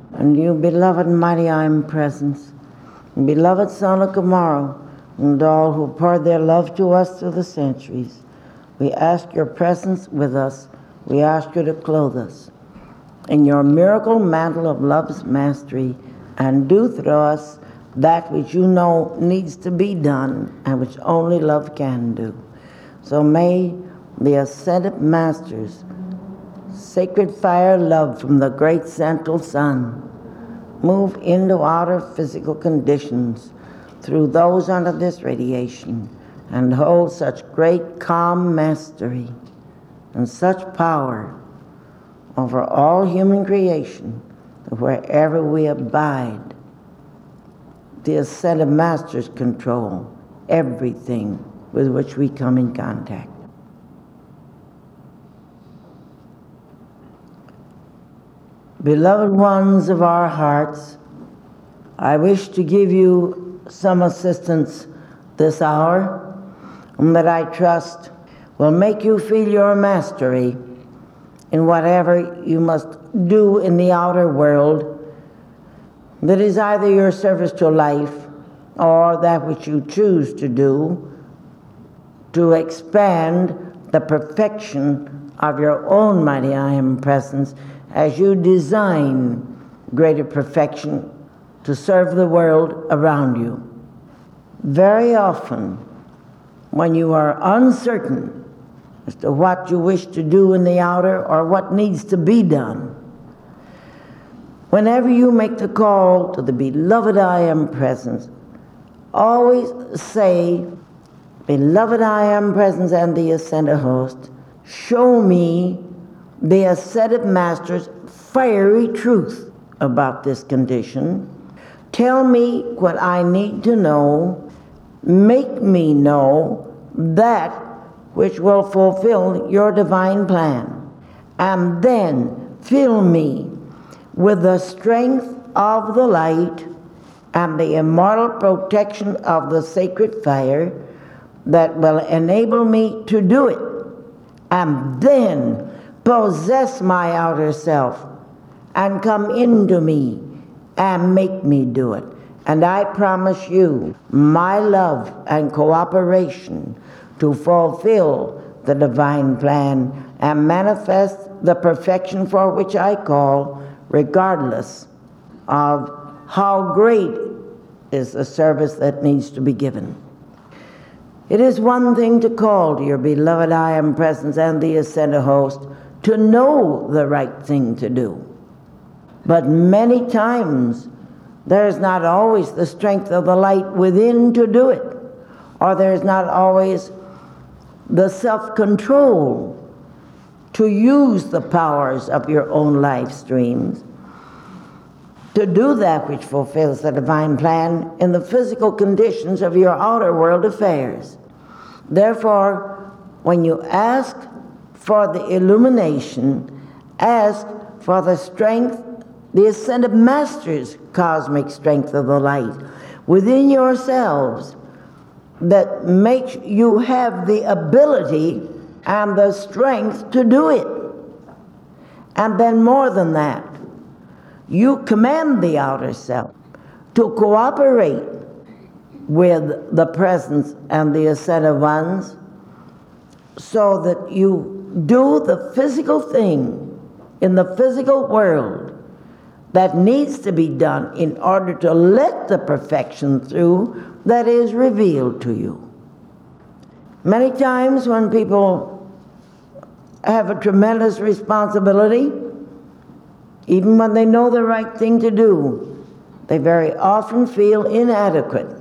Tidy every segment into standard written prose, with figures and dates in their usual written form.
And you, beloved mighty I am presence, and beloved Son of tomorrow, and all who poured their love to us through the centuries, we ask your presence with us. We ask you to clothe us in your miracle mantle of love's mastery, and do through us that which you know needs to be done and which only love can do. So may the ascended masters, sacred fire love from the great central sun, move into outer physical conditions through those under this radiation, and hold such great calm mastery and such power over all human creation that wherever we abide, the ascended masters control everything with which we come in contact. Beloved ones of our hearts, I wish to give you some assistance this hour that I trust will make you feel your mastery in whatever you must do in the outer world that is either your service to life or that which you choose to do to expand the perfection of your own mighty I am presence as you design greater perfection to serve the world around you. Very often, when you are uncertain as to what you wish to do in the outer or what needs to be done, whenever you make the call to the beloved I am presence, always say, beloved I am presence and the ascended host, show me the ascended master's fiery truth about this condition. Tell me what I need to know. Make me know that which will fulfill your divine plan. And then fill me with the strength of the light and the immortal protection of the sacred fire that will enable me to do it. And then possess my outer self and come into me and make me do it. And I promise you my love and cooperation to fulfill the divine plan and manifest the perfection for which I call, regardless of how great is the service that needs to be given. It is one thing to call to your beloved I am presence and the ascended host to know the right thing to do. But many times there is not always the strength of the light within to do it, or there is not always the self-control to use the powers of your own life streams to do that which fulfills the divine plan in the physical conditions of your outer world affairs. Therefore, when you ask for the illumination, ask for the strength, the ascended master's cosmic strength of the light within yourselves that makes you have the ability and the strength to do it. And then more than that, you command the outer self to cooperate with the presence and the ascended ones so that you do the physical thing in the physical world that needs to be done in order to let the perfection through that is revealed to you. Many times when people have a tremendous responsibility, even when they know the right thing to do, they very often feel inadequate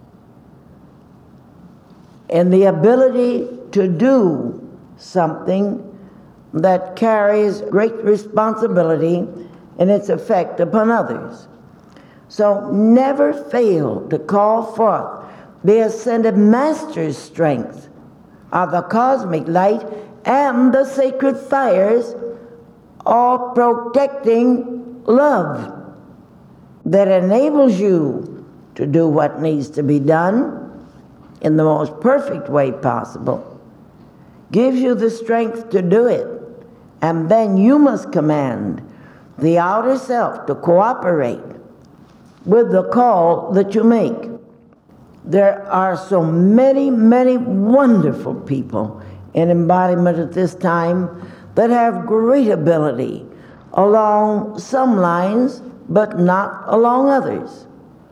in the ability to do something that carries great responsibility in its effect upon others. So never fail to call forth the ascended master's strength of the cosmic light and the sacred fires, all protecting love that enables you to do what needs to be done in the most perfect way possible, gives you the strength to do it, and then you must command the outer self to cooperate with the call that you make. There are so many, many wonderful people in embodiment at this time that have great ability along some lines, but not along others.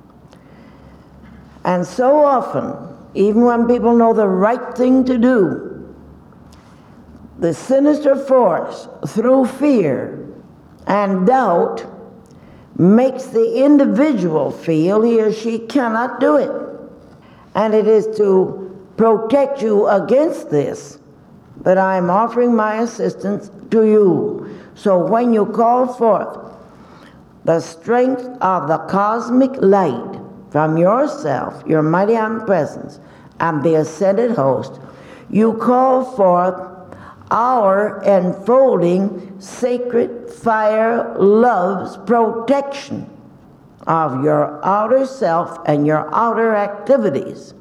And so often, even when people know the right thing to do, the sinister force, through fear and doubt, makes the individual feel he or she cannot do it. And it is to protect you against this that I am offering my assistance to you. So when you call forth the strength of the cosmic light from yourself, your mighty omnipresence, and the ascended host, you call forth our enfolding sacred fire love's protection of your outer self and your outer activities.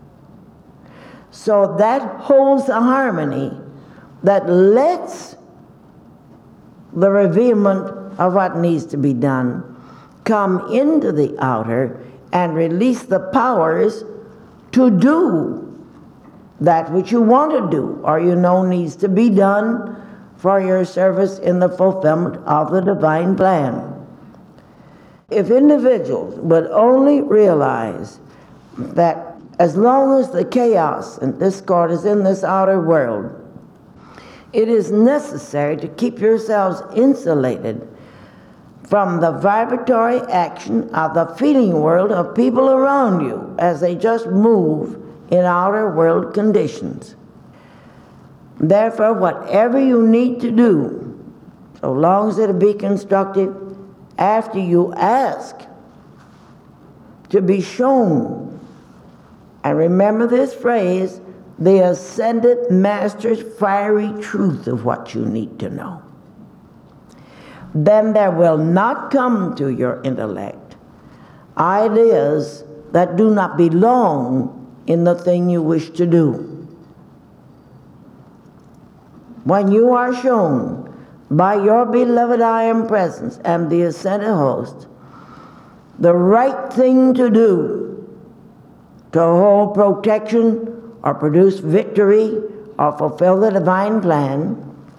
So that holds the harmony that lets the revealment of what needs to be done come into the outer and release the powers to do that which you want to do or you know needs to be done for your service in the fulfillment of the divine plan. If individuals would only realize that as long as the chaos and discord is in this outer world, it is necessary to keep yourselves insulated from the vibratory action of the feeling world of people around you as they just move in outer world conditions. Therefore, whatever you need to do, so long as it be constructive, after you ask to be shown, and remember this phrase, the ascended master's fiery truth of what you need to know, then there will not come to your intellect ideas that do not belong in the thing you wish to do. When you are shown by your beloved I Am Presence and the ascended host the right thing to do to hold protection or produce victory or fulfill the divine plan,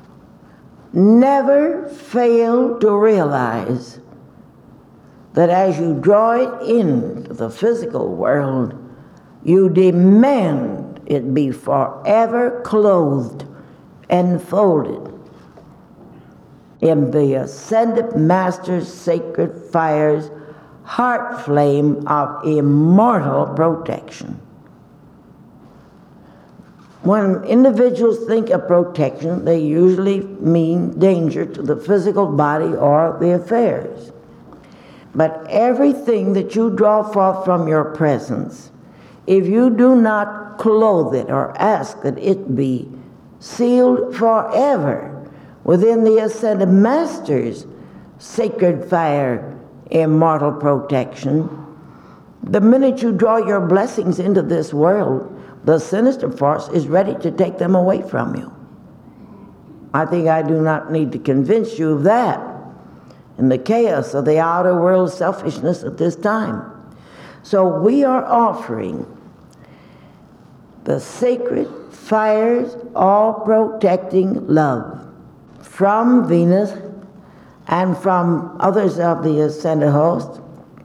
never fail to realize that as you draw it into the physical world, you demand it be forever clothed, enfolded in the ascended master's sacred fire's heart flame of immortal protection. When individuals think of protection, they usually mean danger to the physical body or the affairs. But everything that you draw forth from your presence, if you do not clothe it or ask that it be sealed forever within the ascended master's sacred fire, immortal protection, the minute you draw your blessings into this world, the sinister force is ready to take them away from you. I think I do not need to convince you of that in the chaos of the outer world selfishness at this time. So we are offering the sacred fire's all-protecting love from Venus and from others of the ascended host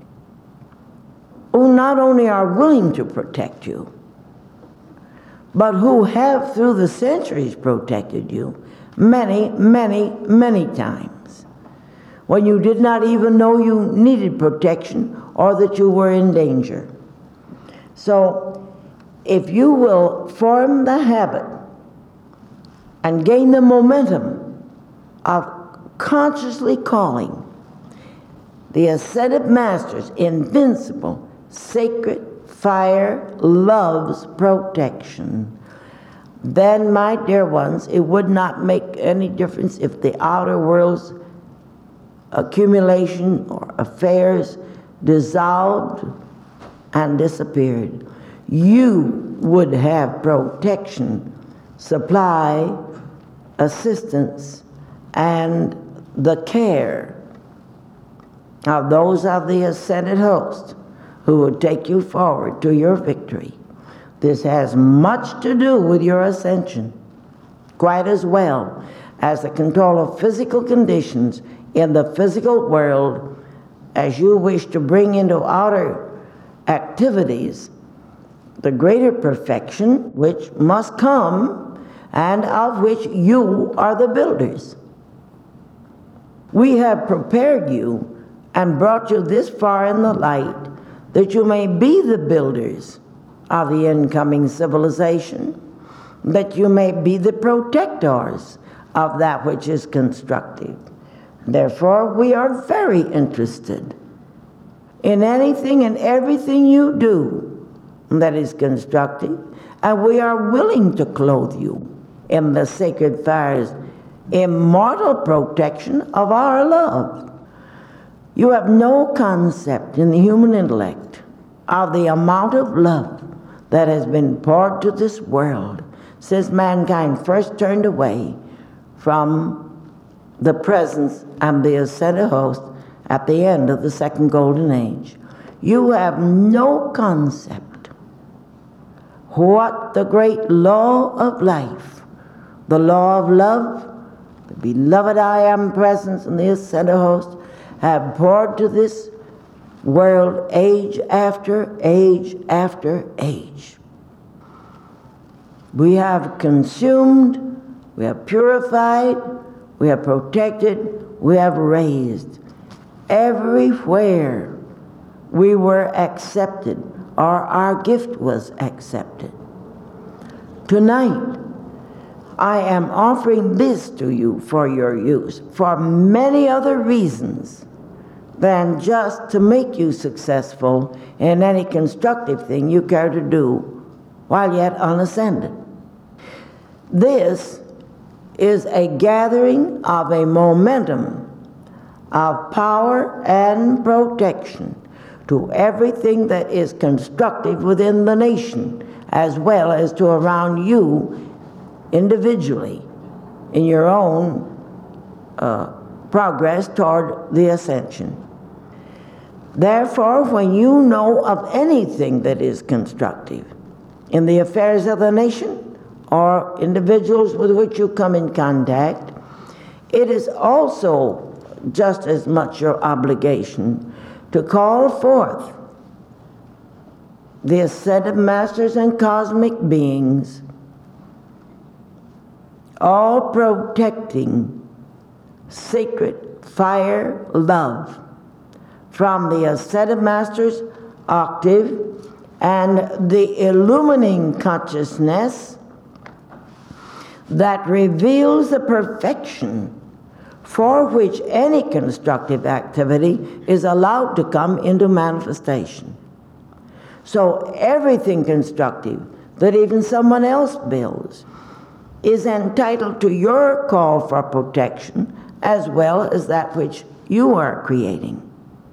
who not only are willing to protect you, but who have through the centuries protected you many, many, many times when you did not even know you needed protection or that you were in danger. So if you will form the habit and gain the momentum of consciously calling the ascended master's invincible, sacred fire love's protection, then, my dear ones, it would not make any difference if the outer world's accumulation or affairs dissolved and disappeared. You would have protection, supply, assistance, and the care of those of the ascended host who will take you forward to your victory. This has much to do with your ascension, quite as well as the control of physical conditions in the physical world, as you wish to bring into outer activities the greater perfection which must come and of which you are the builders. We have prepared you and brought you this far in the light that you may be the builders of the incoming civilization, that you may be the protectors of that which is constructive. Therefore, we are very interested in anything and everything you do that is constructive, and we are willing to clothe you in the sacred fire's immortal protection of our love. You have no concept in the human intellect of the amount of love that has been poured to this world since mankind first turned away from the presence of the ascended host at the end of the second golden age. You have no concept what the great law of life, the law of love, the beloved I am presence and the ascended host have poured to this world age after age after age. We have consumed, we have purified, we have protected, we have raised. Everywhere we were accepted, or our gift was accepted. Tonight, I am offering this to you for your use, for many other reasons than just to make you successful in any constructive thing you care to do while yet unascended. This is a gathering of a momentum of power and protection to everything that is constructive within the nation, as well as to around you individually in your own progress toward the ascension. Therefore, when you know of anything that is constructive in the affairs of the nation or individuals with which you come in contact, it is also just as much your obligation to call forth the ascended masters and cosmic beings, all protecting sacred fire love from the ascended masters octave and the illumining consciousness that reveals the perfection for which any constructive activity is allowed to come into manifestation. So everything constructive that even someone else builds is entitled to your call for protection as well as that which you are creating.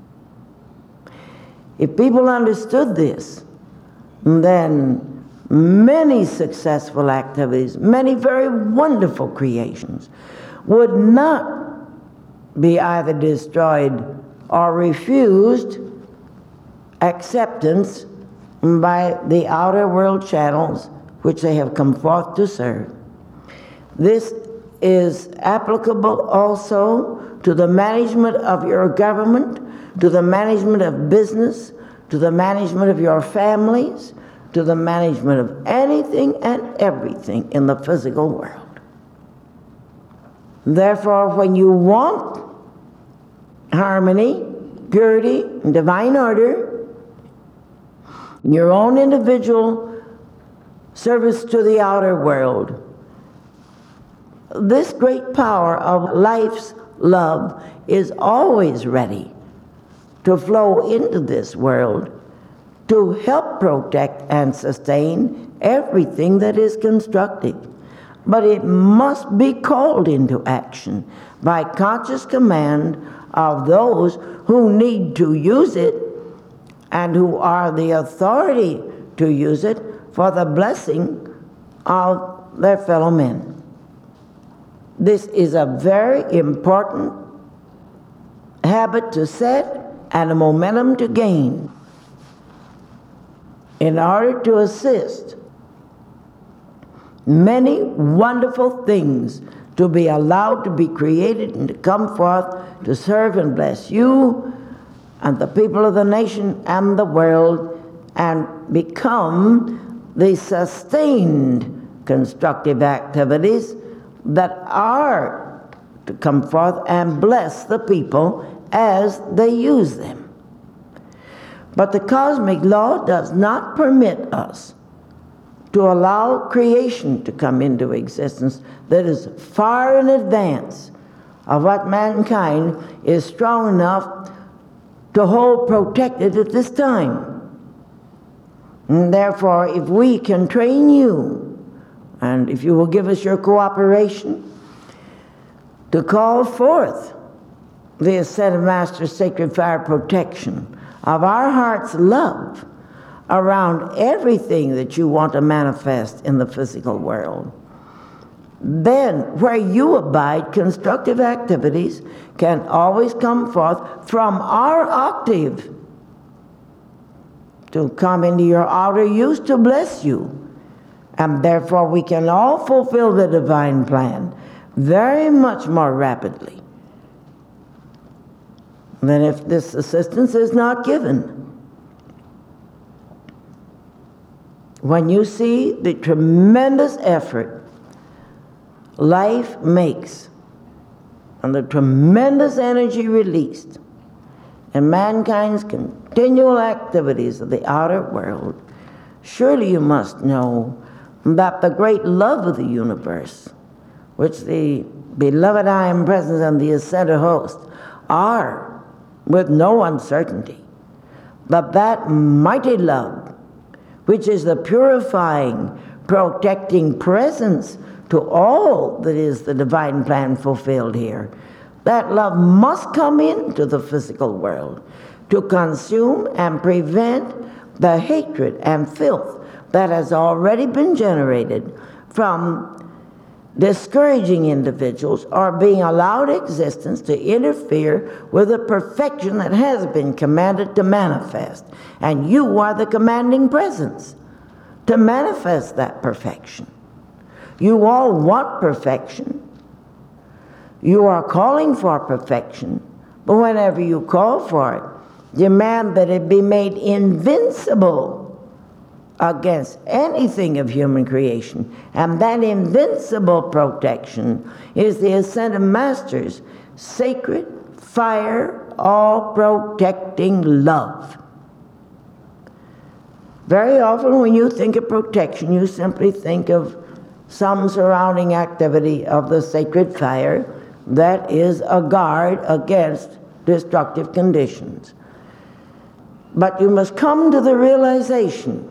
If people understood this, then many successful activities, many very wonderful creations would not be either destroyed or refused acceptance by the outer world channels which they have come forth to serve. This is applicable also to the management of your government, to the management of business, to the management of your families, to the management of anything and everything in the physical world. Therefore, when you want harmony, purity, and divine order in your own individual service to the outer world, this great power of life's love is always ready to flow into this world to help protect and sustain everything that is constructive. But it must be called into action by conscious command of those who need to use it and who are the authority to use it for the blessing of their fellow men. This is a very important habit to set and a momentum to gain in order to assist many wonderful things to be allowed to be created and to come forth to serve and bless you and the people of the nation and the world, and become the sustained constructive activities that are to come forth and bless the people as they use them. But the cosmic law does not permit us to allow creation to come into existence that is far in advance of what mankind is strong enough to hold protected at this time. And therefore, if we can train you, and if you will give us your cooperation, to call forth the Ascended Master's sacred fire protection of our heart's love around everything that you want to manifest in the physical world, then where you abide, constructive activities can always come forth from our octave to come into your outer use to bless you. And therefore we can all fulfill the divine plan very much more rapidly than if this assistance is not given. When you see the tremendous effort life makes and the tremendous energy released in mankind's continual activities of the outer world, surely you must know that the great love of the universe, which the beloved I Am Presence and the Ascended Host are with no uncertainty, but that mighty love, which is the purifying, protecting presence to all that is the divine plan fulfilled here, that love must come into the physical world to consume and prevent the hatred and filth that has already been generated from discouraging individuals or being allowed existence to interfere with the perfection that has been commanded to manifest. And you are the commanding presence to manifest that perfection. You all want perfection. You are calling for perfection, but whenever you call for it, demand that it be made invincible against anything of human creation. And that invincible protection is the Ascended Master's sacred fire, all-protecting love. Very often when you think of protection, you simply think of some surrounding activity of the sacred fire that is a guard against destructive conditions. But you must come to the realization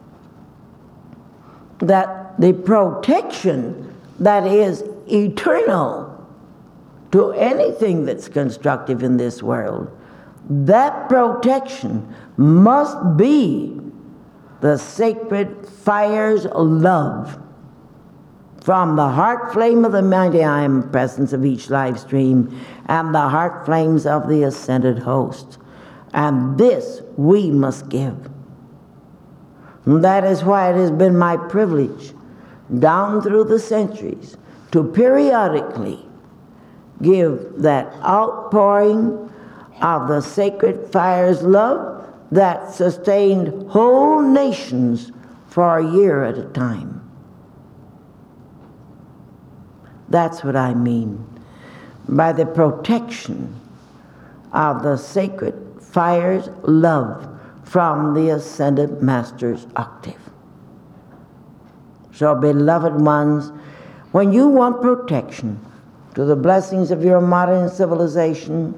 that the protection that is eternal to anything that's constructive in this world, that protection must be the sacred fire's love from the heart flame of the mighty I Am Presence of each live stream and the heart flames of the Ascended Host. And this we must give. That is why it has been my privilege down through the centuries to periodically give that outpouring of the sacred fire's love that sustained whole nations for a year at a time. That's what I mean by the protection of the sacred fire's love from the Ascended Master's octave. So, beloved ones, when you want protection to the blessings of your modern civilization,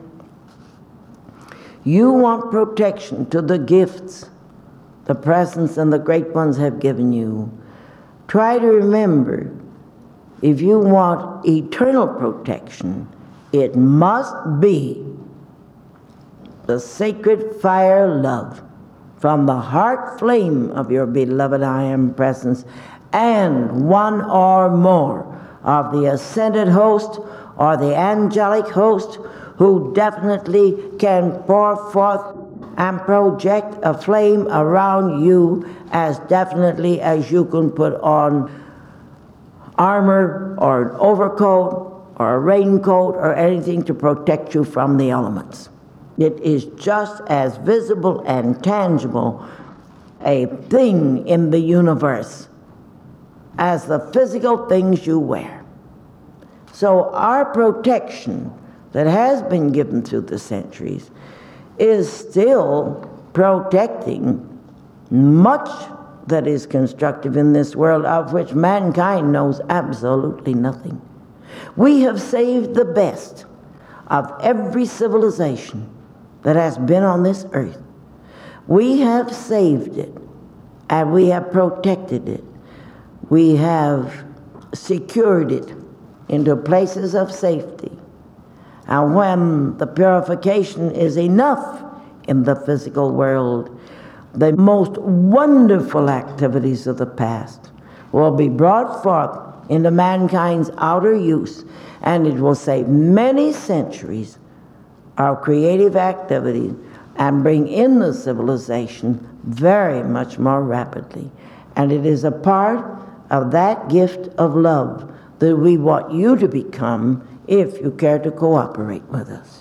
you want protection to the gifts the presence and the great ones have given you, try to remember, if you want eternal protection, it must be the sacred fire love from the heart flame of your beloved I Am Presence and one or more of the Ascended Host or the angelic host who definitely can pour forth and project a flame around you as definitely as you can put on armor or an overcoat or a raincoat or anything to protect you from the elements. It is just as visible and tangible a thing in the universe as the physical things you wear. So our protection that has been given through the centuries is still protecting much that is constructive in this world, of which mankind knows absolutely nothing. We have saved the best of every civilization that has been on this earth. We have saved it, and we have protected it. We have secured it into places of safety. And when the purification is enough in the physical world, the most wonderful activities of the past will be brought forth into mankind's outer use, and it will save many centuries of creative activity and bring in the civilization very much more rapidly. And it is a part of that gift of love that we want you to become if you care to cooperate with us.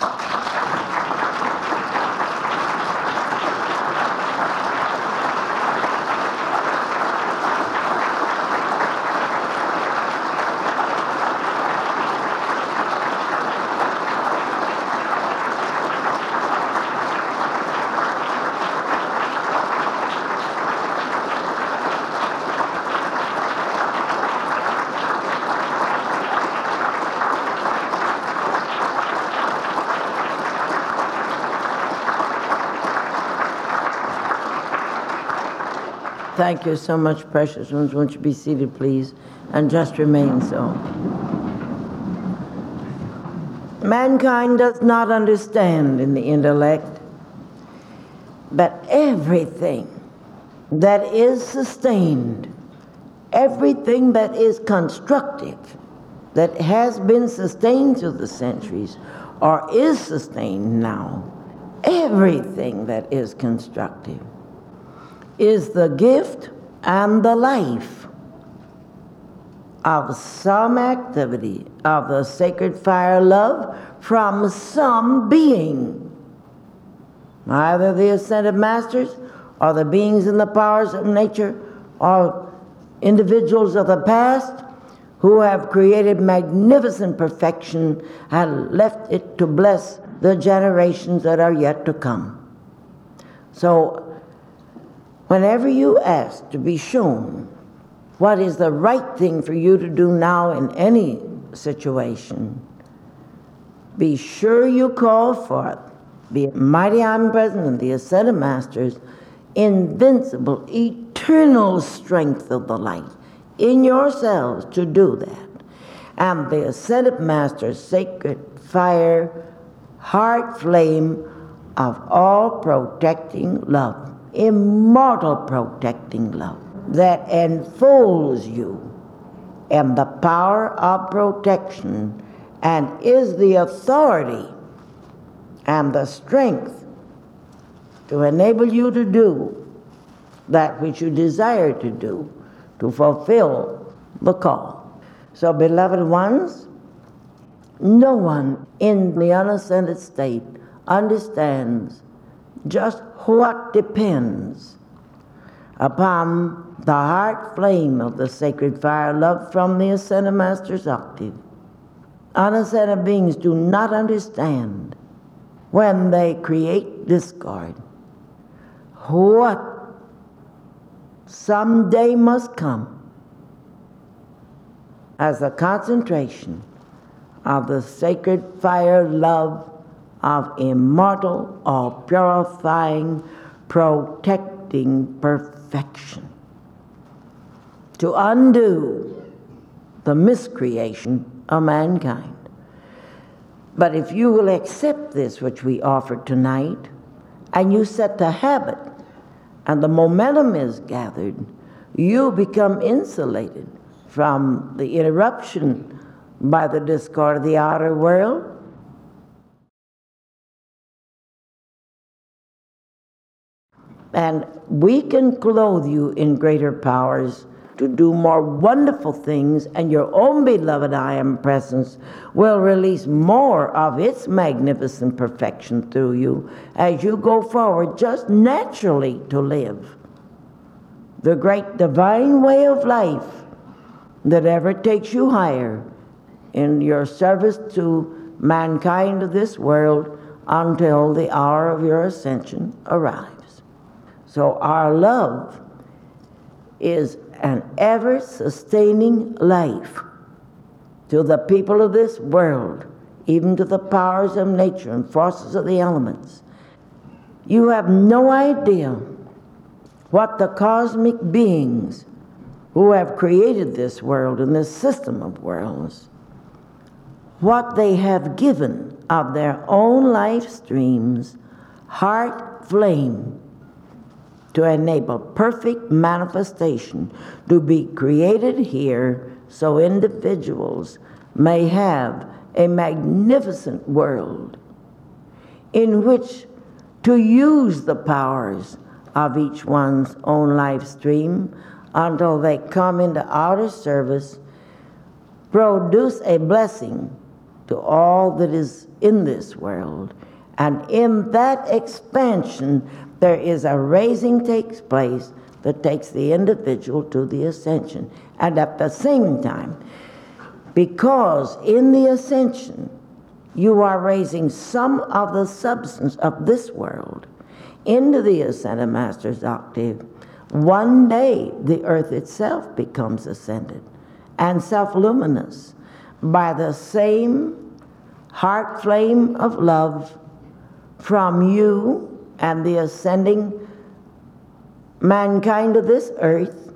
Thank you so much, precious ones. Won't you be seated, please, and just remain so. Mankind does not understand in the intellect that everything that is sustained, everything that is constructive, that has been sustained through the centuries, or is sustained now, everything that is constructive is the gift and the life of some activity of the sacred fire love from some being, either the ascended masters or the beings in the powers of nature or individuals of the past who have created magnificent perfection and left it to bless the generations that are yet to come. So whenever you ask to be shown what is the right thing for you to do now in any situation, be sure you call forth the mighty omnipresent and the ascended masters' invincible, eternal strength of the light in yourselves to do that. And the ascended master's sacred fire, heart flame of all protecting love, immortal protecting love that enfolds you in the power of protection and is the authority and the strength to enable you to do that which you desire to do, to fulfill the call. So, beloved ones, no one in the unascended state understands just what depends upon the heart flame of the sacred fire love from the ascended master's octave. Unascended beings do not understand when they create discord what someday must come as a concentration of the sacred fire love of immortal, all-purifying, protecting perfection to undo the miscreation of mankind. But if you will accept this which we offered tonight, and you set the habit, and the momentum is gathered, you become insulated from the interruption by the discord of the outer world, And we can clothe you in greater powers to do more wonderful things, and your own beloved I Am presence will release more of its magnificent perfection through you as you go forward just naturally to live the great divine way of life that ever takes you higher in your service to mankind of this world until the hour of your ascension arrives. So our love is an ever-sustaining life to the people of this world, even to the powers of nature and forces of the elements. You have no idea what the cosmic beings who have created this world and this system of worlds, what they have given of their own life streams, heart flame, to enable perfect manifestation to be created here so individuals may have a magnificent world in which to use the powers of each one's own life stream until they come into outer service, produce a blessing to all that is in this world. And in that expansion, there is a raising takes place that takes the individual to the ascension. And at the same time, because in the ascension, you are raising some of the substance of this world into the Ascended Master's octave, one day the earth itself becomes ascended and self-luminous by the same heart flame of love from you and the ascending mankind of this earth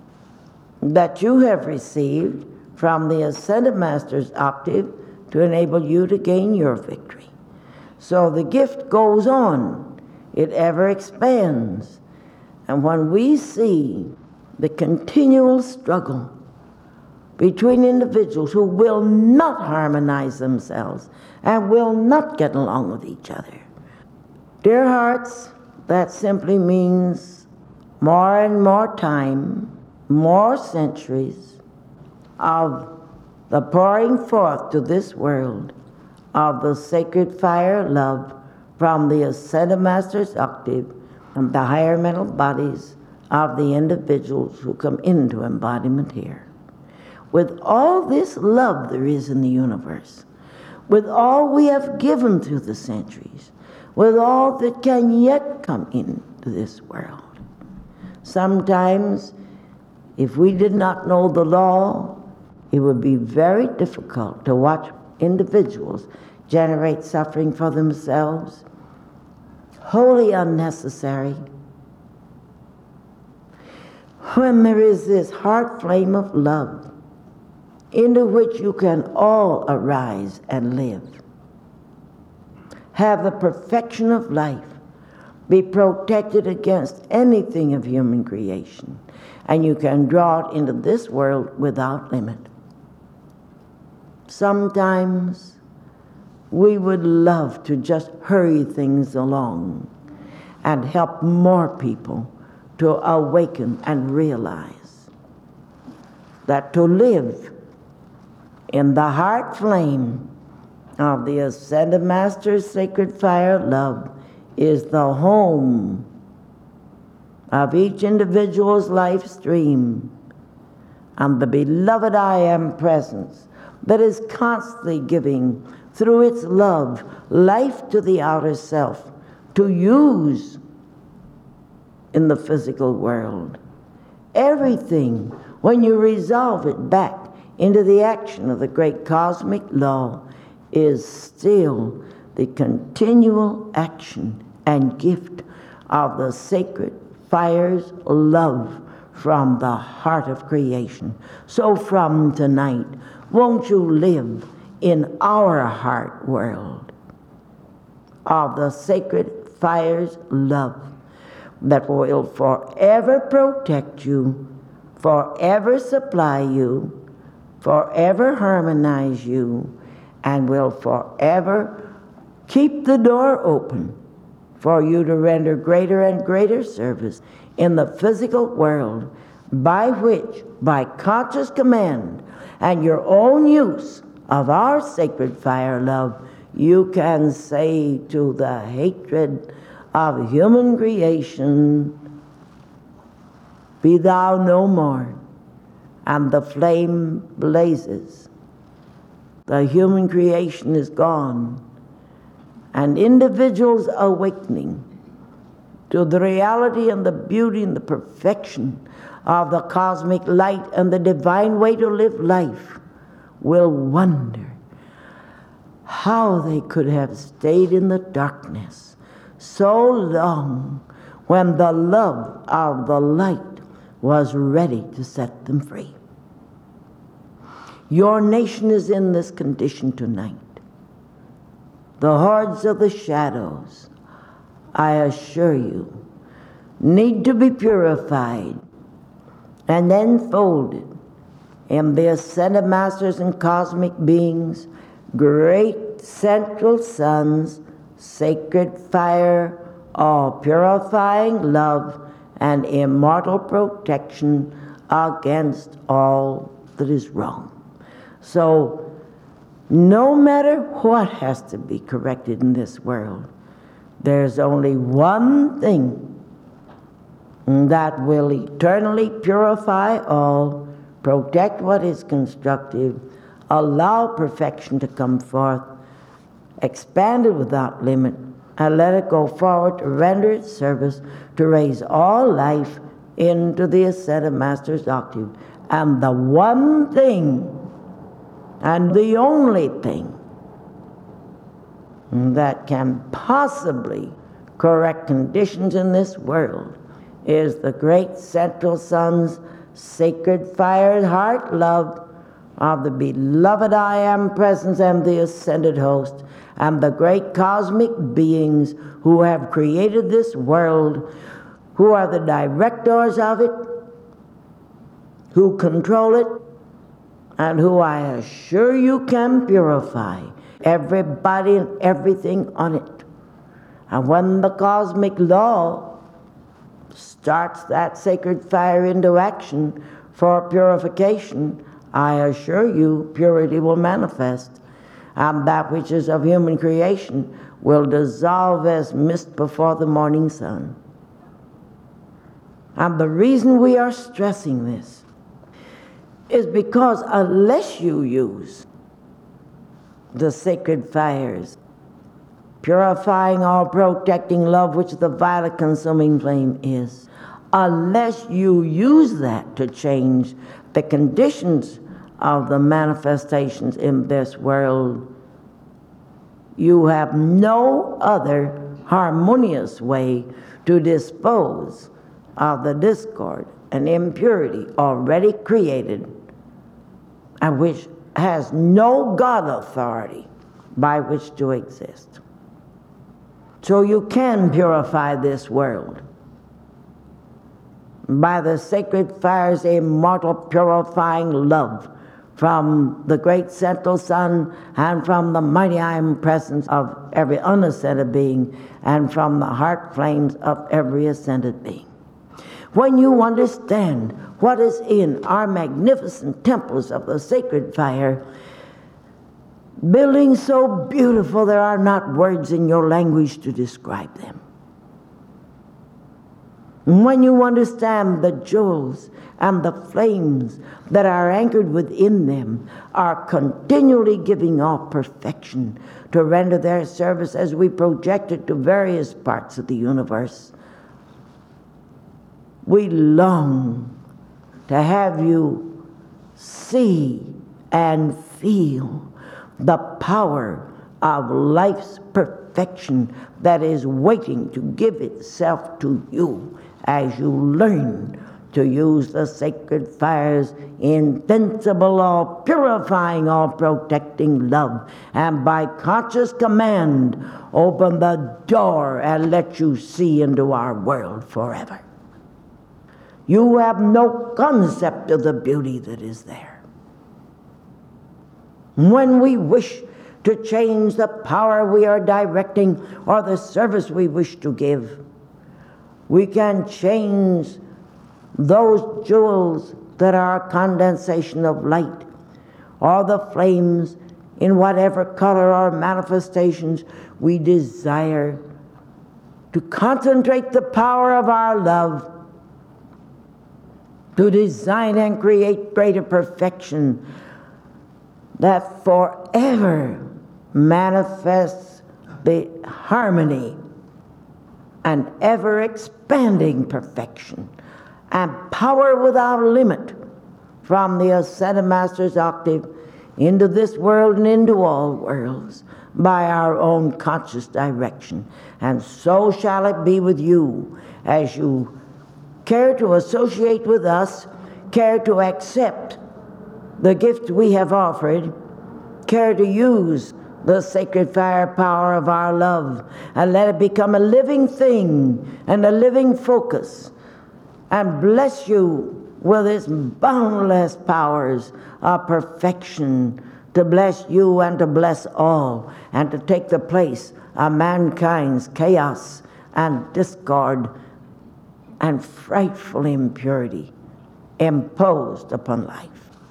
that you have received from the Ascended Master's octave to enable you to gain your victory. So the gift goes on. It ever expands. And when we see the continual struggle between individuals who will not harmonize themselves and will not get along with each other, dear hearts, that simply means more and more time, more centuries of the pouring forth to this world of the sacred fire love from the Ascended Master's octave and the higher mental bodies of the individuals who come into embodiment here. With all this love there is in the universe, with all we have given through the centuries, with all that can yet come into this world. Sometimes, if we did not know the law, it would be very difficult to watch individuals generate suffering for themselves, wholly unnecessary, when there is this heart flame of love into which you can all arise and live. Have the perfection of life, be protected against anything of human creation, and you can draw it into this world without limit. Sometimes we would love to just hurry things along and help more people to awaken and realize that to live in the heart flame of the Ascended Master's sacred fire love is the home of each individual's life stream, and the beloved I Am presence that is constantly giving through its love life to the outer self to use in the physical world. Everything, when you resolve it back into the action of the great cosmic law, is still the continual action and gift of the sacred fire's love from the heart of creation. So from tonight, won't you live in our heart world of the sacred fire's love that will forever protect you, forever supply you, forever harmonize you, and will forever keep the door open for you to render greater and greater service in the physical world, by which, by conscious command and your own use of our sacred fire love, you can say to the hatred of human creation, be thou no more, and the flame blazes. The human creation is gone, and individuals awakening to the reality and the beauty and the perfection of the cosmic light and the divine way to live life will wonder how they could have stayed in the darkness so long when the love of the light was ready to set them free. Your nation is in this condition tonight. The hordes of the shadows, I assure you, need to be purified and then folded in the ascended masters and cosmic beings, great central suns, sacred fire, all purifying love and immortal protection against all that is wrong. So, no matter what has to be corrected in this world, there's only one thing that will eternally purify all, protect what is constructive, allow perfection to come forth, expand it without limit, and let it go forward to render its service, to raise all life into the ascended master's octave. And the one thing, and the only thing, that can possibly correct conditions in this world is the great central sun's sacred fire, heart, love of the beloved I Am presence and the ascended host, and the great cosmic beings who have created this world, who are the directors of it, who control it, and who I assure you can purify everybody and everything on it. And when the cosmic law starts that sacred fire into action for purification, I assure you purity will manifest, and that which is of human creation will dissolve as mist before the morning sun. And the reason we are stressing this is because unless you use the sacred fires, purifying all protecting love, which the violet consuming flame is, unless you use that to change the conditions of the manifestations in this world, you have no other harmonious way to dispose of the discord and impurity already created, and which has no God authority by which to exist. So you can purify this world by the sacred fire's immortal purifying love from the great central sun and from the mighty I Am presence of every unascended being and from the heart flames of every ascended being. When you understand what is in our magnificent temples of the sacred fire, buildings so beautiful there are not words in your language to describe them. When you understand the jewels and the flames that are anchored within them are continually giving off perfection to render their service as we project it to various parts of the universe, we long to have you see and feel the power of life's perfection that is waiting to give itself to you as you learn to use the sacred fire's invincible, all purifying, all protecting love, and by conscious command open the door and let you see into our world forever. You have no concept of the beauty that is there. When we wish to change the power we are directing or the service we wish to give. We can change those jewels that are condensation of light, or the flames in whatever color or manifestations we desire, to concentrate the power of our love, to design and create greater perfection that forever manifests the harmony and ever-expanding perfection and power without limit from the Ascended Master's octave into this world and into all worlds by our own conscious direction. And so shall it be with you as you care to associate with us, care to accept the gift we have offered, care to use the sacred firepower of our love, and let it become a living thing and a living focus, and bless you with its boundless powers of perfection, to bless you and to bless all, and to take the place of mankind's chaos and discord and frightful impurity imposed upon life.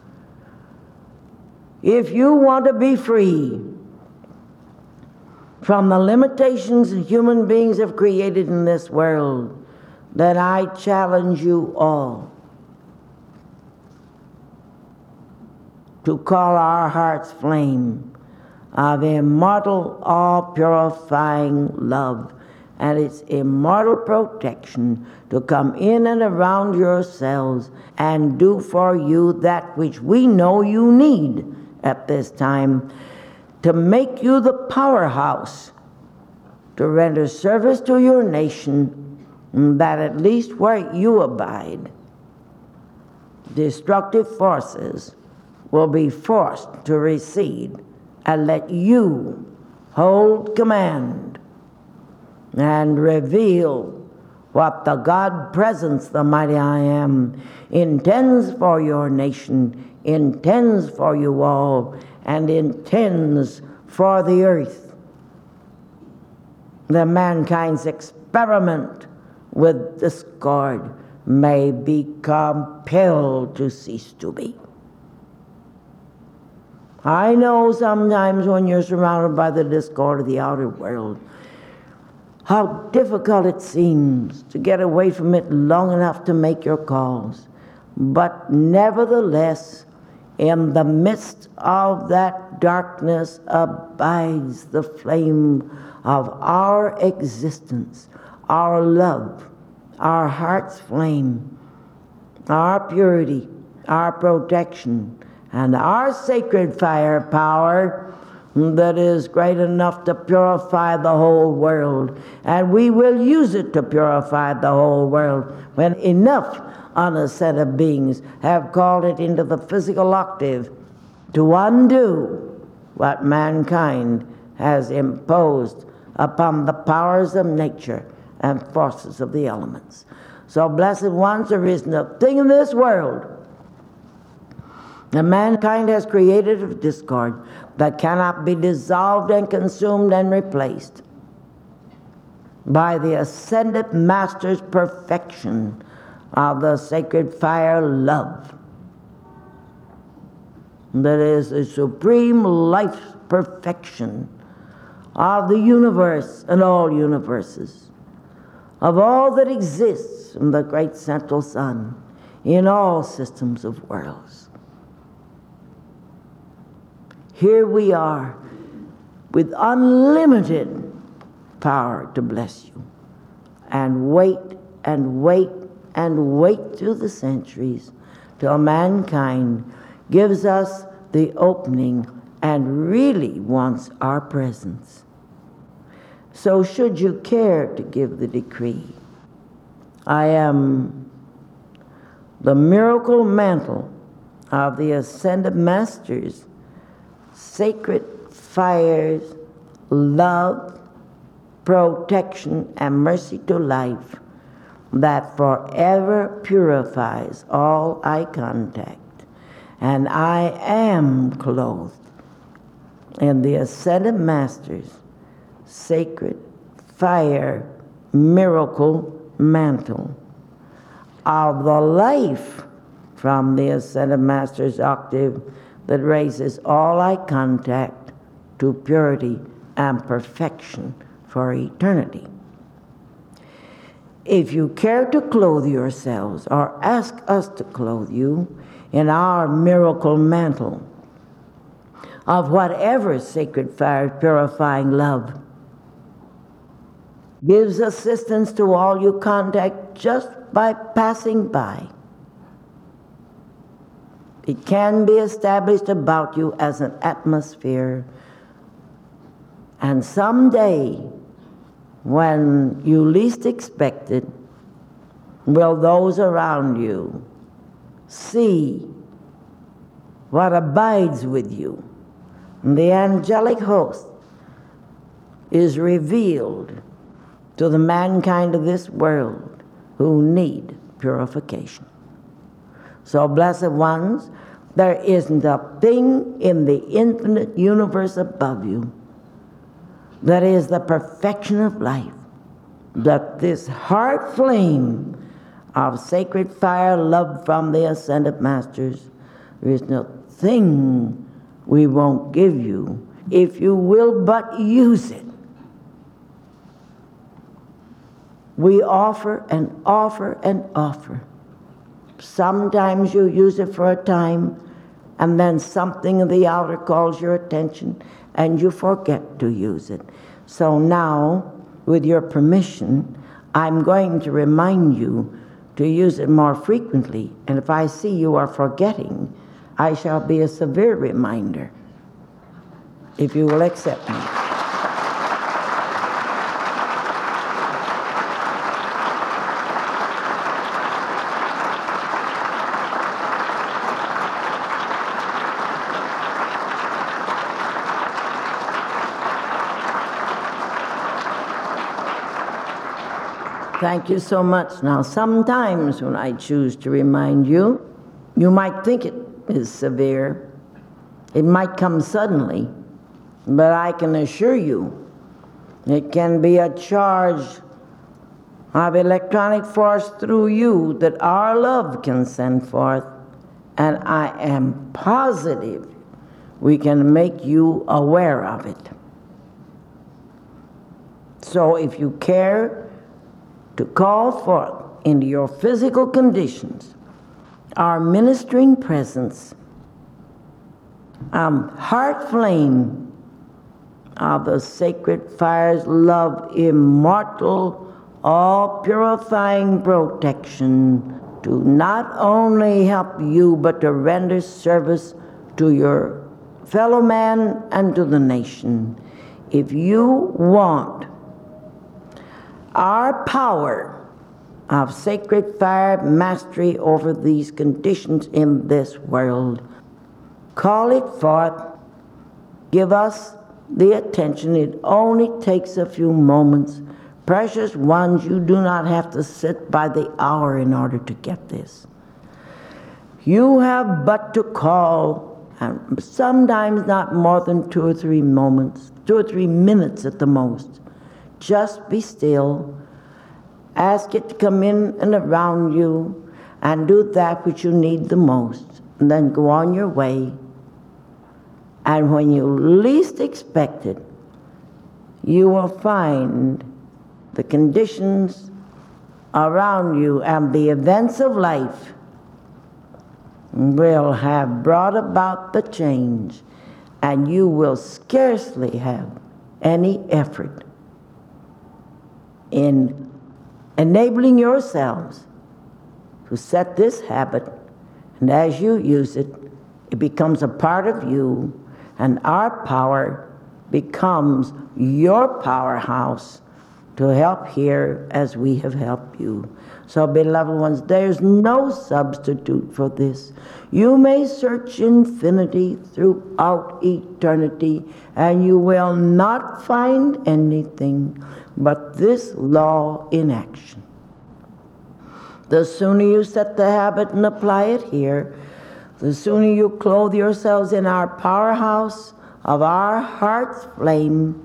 If you want to be free from the limitations that human beings have created in this world, then I challenge you all to call our heart's flame of immortal, all-purifying love and its immortal protection to come in and around yourselves and do for you that which we know you need at this time, to make you the powerhouse to render service to your nation, that at least where you abide, destructive forces will be forced to recede, and let you hold command and reveal what the God Presence, the mighty I Am, intends for your nation, intends for you all, and intends for the earth. That mankind's experiment with discord may be compelled to cease to be. I know sometimes when you're surrounded by the discord of the outer world, how difficult it seems to get away from it long enough to make your calls. But nevertheless, in the midst of that darkness abides the flame of our existence, our love, our heart's flame, our purity, our protection, and our sacred firepower that is great enough to purify the whole world. And we will use it to purify the whole world when enough unascended beings have called it into the physical octave to undo what mankind has imposed upon the powers of nature and forces of the elements. So, blessed ones, there is nothing in this world that mankind has created of discord that cannot be dissolved and consumed and replaced by the Ascended Master's perfection of the sacred fire love that is the supreme life perfection of the universe and all universes, of all that exists in the great central sun, in all systems of worlds. Here we are with unlimited power to bless you, and wait and wait and wait through the centuries till mankind gives us the opening and really wants our presence. So should you care to give the decree, I am the miracle mantle of the Ascended Masters, sacred fires, love, protection, and mercy to life that forever purifies all eye contact. And I am clothed in the Ascended Master's sacred fire miracle mantle of the life from the Ascended Master's octave that raises all eye contact to purity and perfection for eternity. If you care to clothe yourselves or ask us to clothe you in our miracle mantle of whatever sacred fire purifying love gives assistance to all you contact just by passing by, it can be established about you as an atmosphere, and someday, when you least expect it, will those around you see what abides with you. And the angelic host is revealed to the mankind of this world who need purification. So, blessed ones, there isn't a thing in the infinite universe above you that is the perfection of life, that this heart flame of sacred fire, love from the Ascended Masters, there is no thing we won't give you if you will but use it. We offer and offer and offer. Sometimes you use it for a time, and then something in the outer calls your attention, and you forget to use it. So now, with your permission, I'm going to remind you to use it more frequently, and if I see you are forgetting, I shall be a severe reminder, if you will accept me. Thank you so much. Now, sometimes when I choose to remind you, you might think it is severe. It might come suddenly, but I can assure you it can be a charge of electronic force through you that our love can send forth, and I am positive we can make you aware of it. So if you care to call forth into your physical conditions our ministering presence, heart flame of the sacred fire's love, immortal, all purifying protection, to not only help you but to render service to your fellow man and to the nation. If you want our power of sacred fire mastery over these conditions in this world, call it forth, give us the attention. It only takes a few moments. Precious ones, you do not have to sit by the hour in order to get this. You have but to call, and sometimes not more than 2 or 3 moments, 2 or 3 minutes at the most. Just be still, ask it to come in and around you, and do that which you need the most, and then go on your way. And when you least expect it, you will find the conditions around you and the events of life will have brought about the change, and you will scarcely have any effort in enabling yourselves to set this habit, and as you use it, it becomes a part of you, and our power becomes your powerhouse to help here as we have helped you. So, beloved ones, there's no substitute for this. You may search infinity throughout eternity, and you will not find anything but this law in action. The sooner you set the habit and apply it here, the sooner you clothe yourselves in our powerhouse of our heart's flame,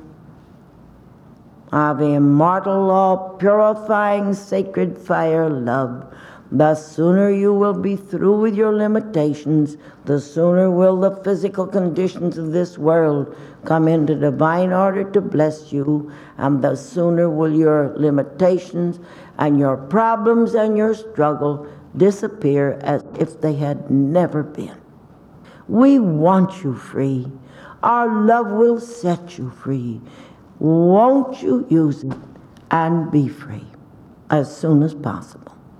of immortal, all-purifying, sacred fire love, the sooner you will be through with your limitations, the sooner will the physical conditions of this world come into divine order to bless you, and the sooner will your limitations and your problems and your struggle disappear as if they had never been. We want you free. Our love will set you free. Won't you use it and be free as soon as possible?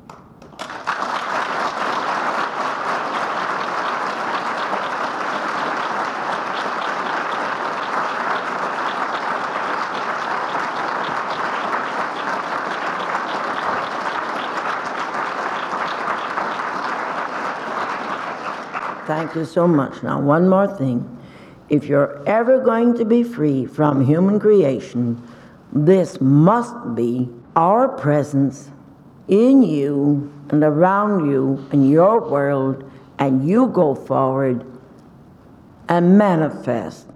Thank you so much. Now, one more thing. If you're ever going to be free from human creation, this must be our presence in you and around you in your world, and you go forward and manifest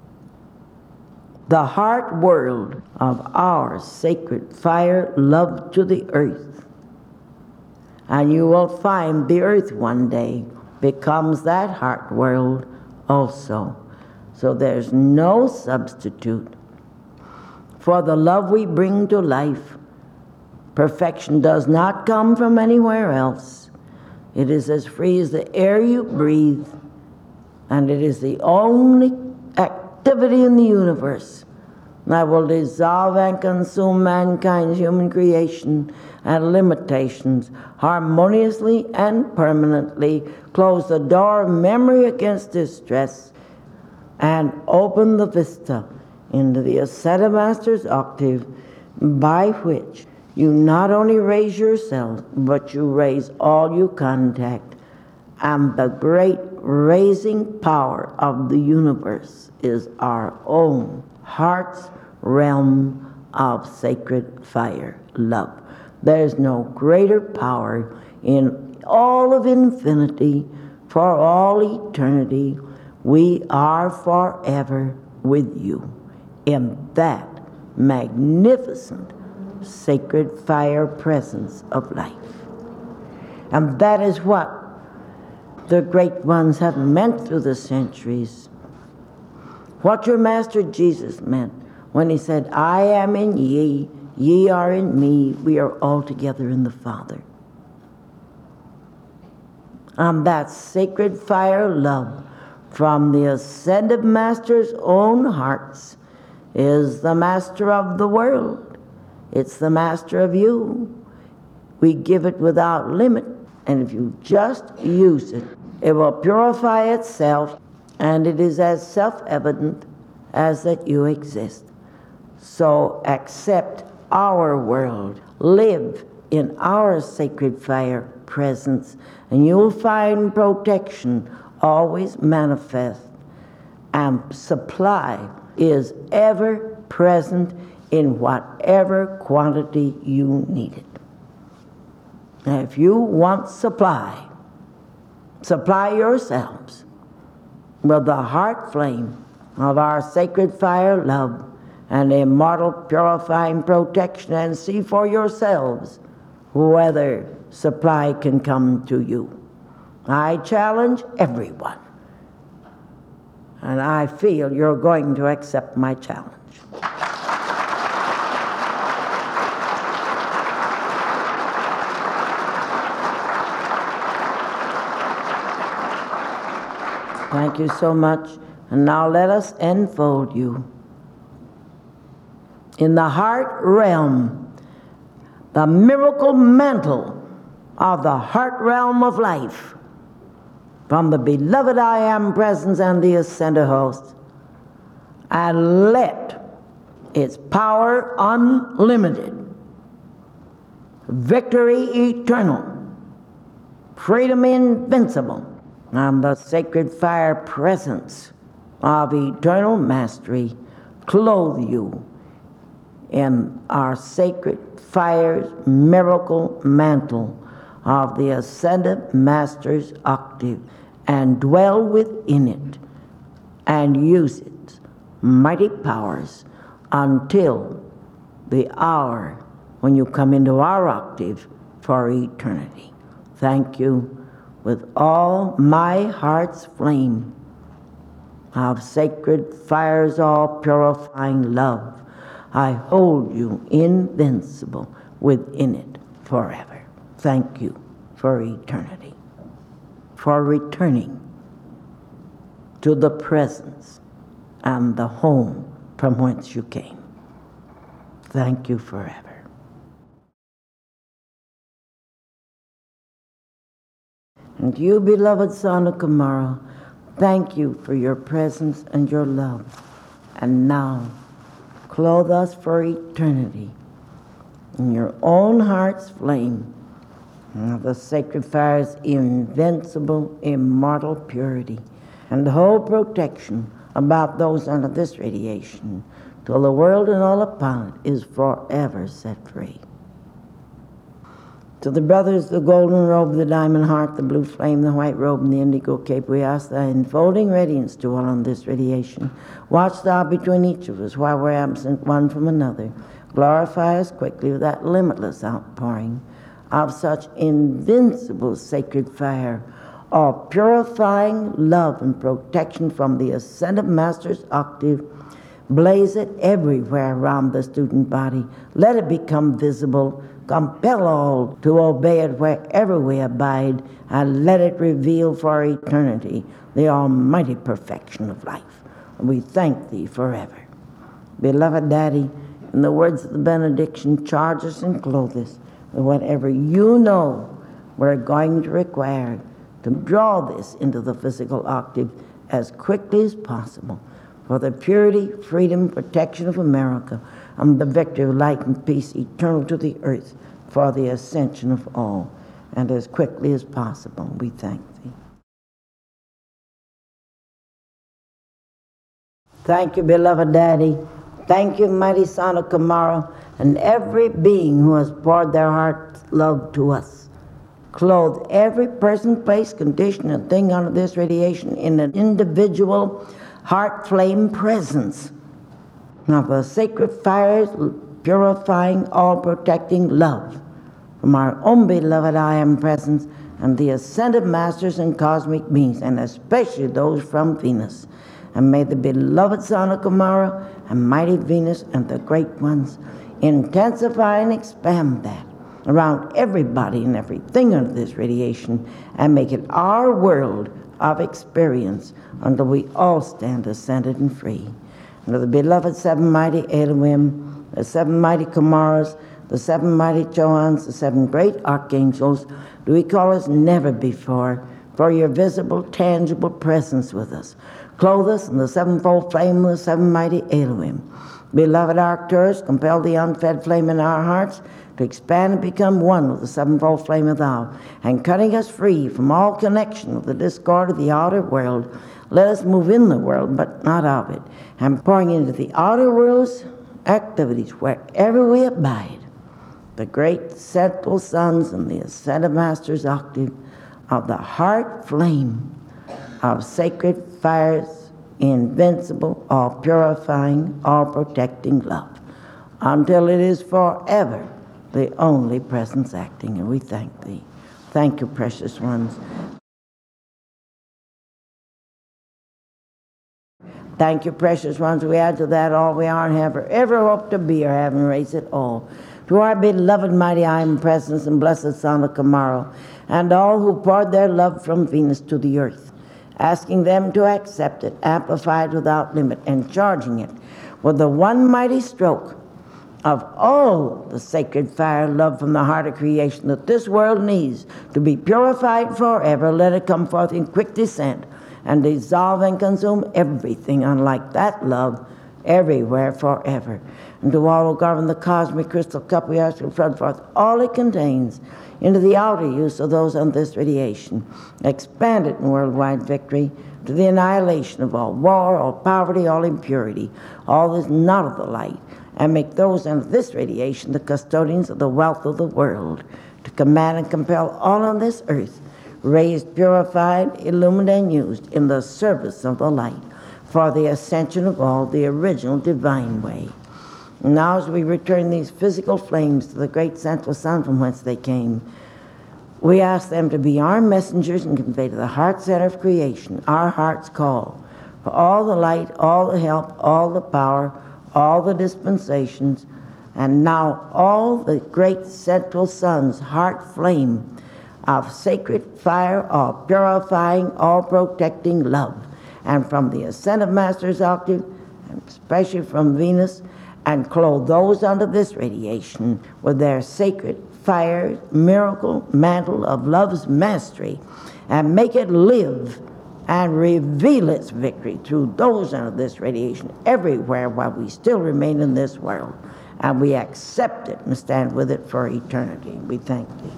the heart world of our sacred fire love to the earth. And you will find the earth one day becomes that heart world also. So there's no substitute for the love we bring to life. Perfection does not come from anywhere else. It is as free as the air you breathe, and it is the only activity in the universe that will dissolve and consume mankind's human creation and limitations harmoniously and permanently, close the door of memory against distress, and open the vista into the Ascended Master's octave, by which you not only raise yourself, but you raise all you contact. And the great raising power of the universe is our own heart's realm of sacred fire love. There's no greater power in all of infinity, for all eternity. We are forever with you in that magnificent sacred fire presence of life. And that is what the great ones have meant through the centuries. What your Master Jesus meant when he said, I am in ye, ye are in me, we are all together in the Father. And that sacred fire love from the Ascended Master's own hearts is the master of the world. It's the master of you. We give it without limit, and if you just use it, it will purify itself, and it is as self-evident as that you exist. So accept our world, live in our sacred fire presence, and you'll find protection always manifest, and supply is ever present in whatever quantity you need it. Now, if you want supply, supply yourselves with the heart flame of our sacred fire love and immortal purifying protection, and see for yourselves whether supply can come to you. I challenge everyone, and I feel you're going to accept my challenge. Thank you so much. And now let us enfold you in the heart realm, the miracle mantle of the heart realm of life, from the beloved I Am presence and the ascended host, and let its power unlimited, victory eternal, freedom invincible, and the sacred fire presence of eternal mastery clothe you in our sacred fire's miracle mantle of the Ascended Master's octave, and dwell within it and use it mighty powers until the hour when you come into our octave for eternity. Thank you with all my heart's flame of sacred fires, all purifying love. I hold you invincible within it forever. Thank you for eternity, for returning to the presence and the home from whence you came. Thank you forever. And you, beloved Son of Kamara, thank you for your presence and your love. And now, clothe us for eternity in your own heart's flame, the sacred fire's invincible, immortal purity, and the whole protection about those under this radiation, till the world and all upon it is forever set free. To the brothers, the golden robe, the diamond heart, the blue flame, the white robe, and the indigo cape, we ask thy enfolding radiance to all on this radiation. Watch thou between each of us while we're absent one from another. Glorify us quickly with that limitless outpouring of such invincible sacred fire, of purifying love and protection from the ascended Master's octave. Blaze it everywhere around the student body. Let it become visible. Compel all to obey it wherever we abide, and let it reveal for eternity the almighty perfection of life. And we thank thee forever. Beloved Daddy, in the words of the benediction, charge us and clothe us with whatever you know we're going to require to draw this into the physical octave as quickly as possible for the purity, freedom, protection of America, and the victory of light and peace eternal to the earth, for the ascension of all, and as quickly as possible. We thank thee. Thank you, beloved Daddy. Thank you, mighty Son of Kamara, and every being who has poured their heart's love to us. Clothe every person, place, condition, and thing under this radiation in an individual heart flame presence of the sacred fires, purifying, all protecting love from our own beloved I Am presence and the ascended masters and cosmic beings, and especially those from Venus. And may the beloved Son of Kamara and mighty Venus and the great ones intensify and expand that around everybody and everything under this radiation, and make it our world of experience until we all stand ascended and free. And to the beloved seven mighty Elohim, the seven mighty Kamaras, the seven mighty Johans, the seven great archangels, do we call as never before for your visible, tangible presence with us. Clothe us in the sevenfold flame of the seven mighty Elohim. Beloved Arcturus, compel the unfed flame in our hearts to expand and become one with the sevenfold flame of thou, and cutting us free from all connection with the discord of the outer world, let us move in the world, but not of it, and pouring into the outer world's activities wherever we abide, the great central suns and the ascended Master's octave of the heart flame of sacred fires, invincible, all purifying, all protecting love, until it is forever the only presence acting. And we thank thee. Thank you, precious ones. Thank you, precious ones. We add to that all we are and have ever hope to be or have and raise it all. To our beloved mighty I Am presence and blessed Son of Kamara, and all who poured their love from Venus to the earth, asking them to accept it, amplified without limit, and charging it with the one mighty stroke of all the sacred fire love from the heart of creation that this world needs to be purified forever. Let it come forth in quick descent and dissolve and consume everything unlike that love everywhere forever. And to all who govern the cosmic crystal cup, we ask to flood forth all it contains into the outer use of those on this radiation. Expand it in worldwide victory to the annihilation of all war, all poverty, all impurity, all that is not of the light, and make those under this radiation the custodians of the wealth of the world, to command and compel all on this earth, raised, purified, illumined, and used in the service of the light. for the ascension of all, the original divine way. Now as we return these physical flames to the great central sun from whence they came, we ask them to be our messengers and convey to the heart center of creation our heart's call for all the light, all the help, all the power, all the dispensations, and now all the great central sun's heart flame of sacred fire, all purifying, all protecting love. And from the ascent of Master's octave, and especially from Venus, and clothe those under this radiation with their sacred fire, miracle, mantle of love's mastery, and make it live and reveal its victory through those under this radiation everywhere while we still remain in this world. And we accept it and stand with it for eternity. We thank thee.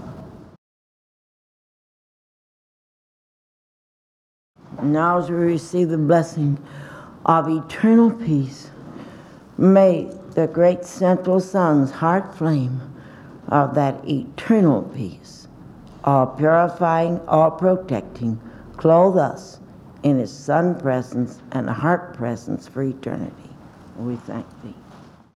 Now as we receive the blessing of eternal peace, may the great central sun's heart flame of that eternal peace, all purifying, all protecting, clothe us in his sun presence and heart presence for eternity. We thank thee.